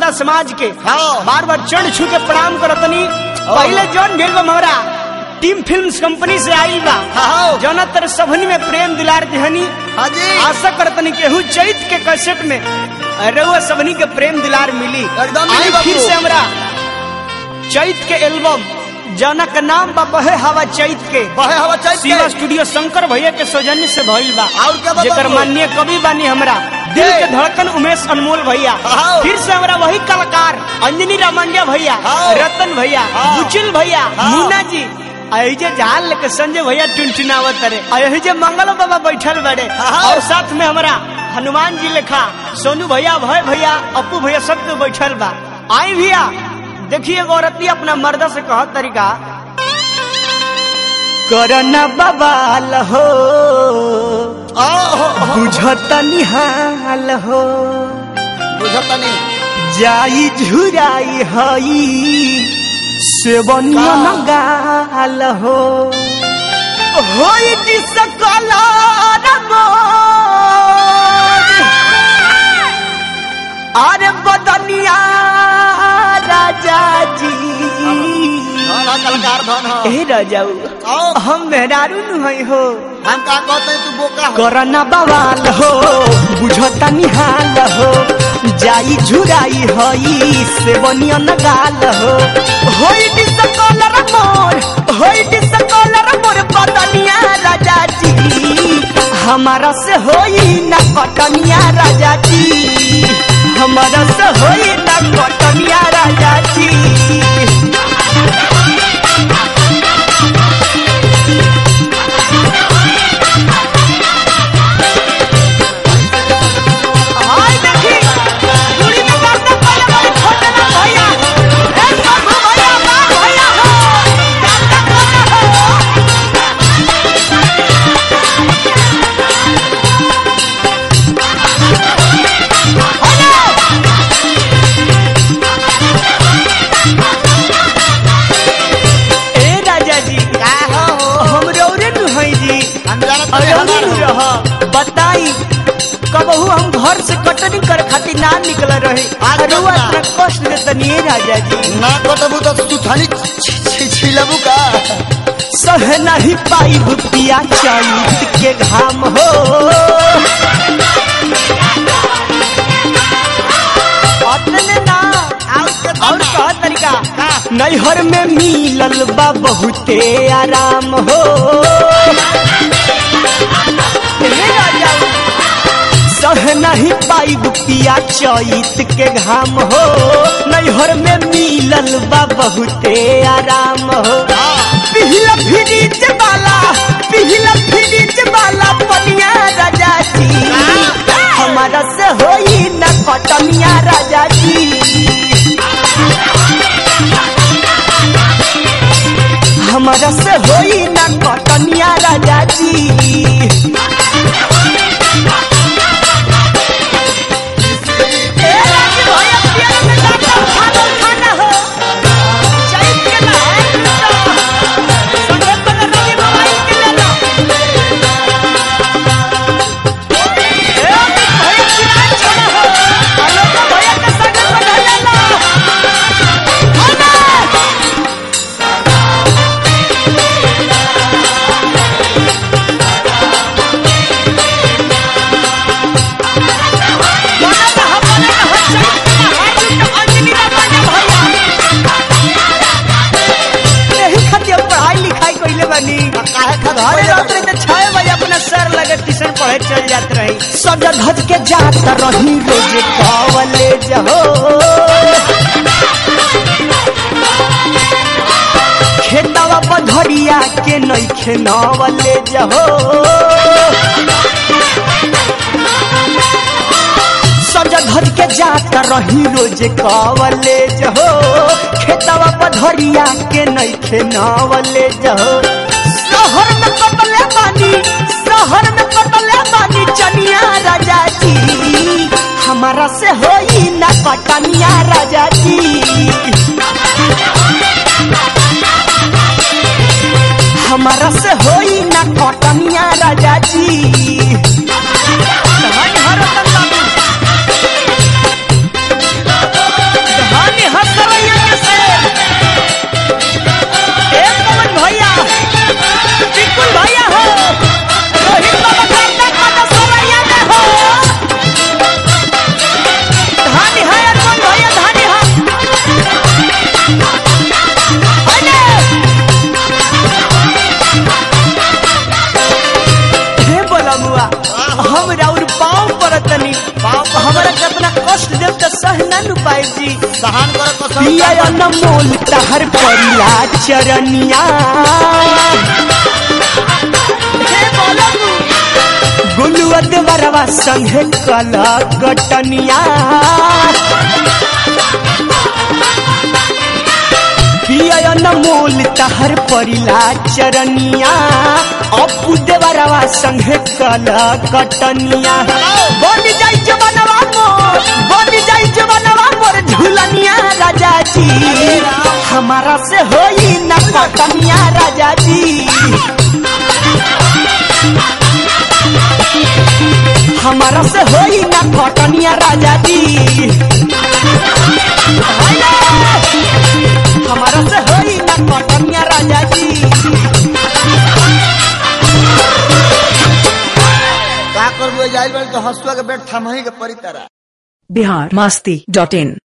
पूरा समाज के हाँ। बार बार चढ़ छू के प्रणाम करतनी। पहले जौन भेल बा हमारा टीम फिल्म्स कंपनी से आई बा हाँ। जौना तर सभनी में प्रेम दुलार देहनी। हाँ जी आशा करतनी केहू चैत के कैसेट में रउआ सभनी के प्रेम दुलार मिली। एकदम मिली आई बाबू। फिर से हमरा चैत के एल्बम जौना का नाम बा बहे हवा चैत के बहे हवा चैत शिवा के स्टूडियो शंकर भैया के सौजन्य से भइल बा। और क्या बा जेकर बाबू? माननीय कवि बानी हमरा दिल के धड़कन उमेश अनमोल भैया। हाँ। फिर से हमरा वही कलाकार अंजनी रामंजा भैया, हाँ। रतन भैया, हाँ। बुचिल भैया, हाँ। मुन्ना जी, अहिजे जहाल लेके संजय भैया टुनटुनावत रे, अहिजे मंगल बाबा बैठल बड़े हाँ। और साथ में हमरा हनुमान जी लेखा सोनू भैया, भय भैया, अपू भैया सब के बैठल बा। आई भैया देखिए गौरती अपना मर्दा से कहत तरीका करना बवाल हो बुझता निहाल हो बुझता नहीं जाई झुराई हई सेवनिया नगाल हो होई दिसकला अरे बदनिया राजा जी कलाकार धन हो ए राजाऊ हम मेहरारू नहीं हो हम का कहते हैं तू बोका हो करना बवाल हो बुझता निहाल हो जाई झुराई हई से बनिया नगाल हो होई डिसकलर मोर बदनिया राजा जी हमारा से होई ना कटनिया राजा जी हमारा से होई ना कटनिया राजा जी बताई कबहू हम घर से कटनी कर खातिर ना निकल रहे रुआ इतना कष्ट देतनी राजा जी ना कटबू तो तू थाली छिलबू का सह नहीं पाई पिया चैत के घाम हो अतने ना और कह तरीका नैहर में मिलल बा बहुते आराम हो सह नहीं पाई पिया चैत के घाम हो नैहर में मिलल बा बहुते आराम हो पिहला फ्रिज वाला पनिया राजा जी हमारा से होई न कटनिया राजा जी हमारा से होई न कटनिया राजा जी चल जात रही सज धज के जात रही रोज कॉलेज हो खेतवा पधरिया के नइखे नॉलेज हो सज धज के जात रही रोज कॉलेज हो खेतवा पधरिया के नइखे नॉलेज हो शहर में कटले बानी चनिया राजा जी हमारा से होई ना कटनिया राजा जी हमारा से होई ना कटनिया राजा जी है जी सहन करो कसम पिया अनमोल तहर परिला चरनिया गुलुआ देवरवा संगे कला कटनिया पिया अनमोल तहर परिला चरनिया अपू देवरवा संगे कला कटनिया बन जाई जवनवा मोर झूलनिया राजा जी हमारा से होई न कटनिया राजा जी हमारा से होई न कटनिया राजा जी हमारा से होई न कटनिया राजा जी का करबो जाइल बन तो हसुआ के बेट थमही के परी तरह biharmasti.in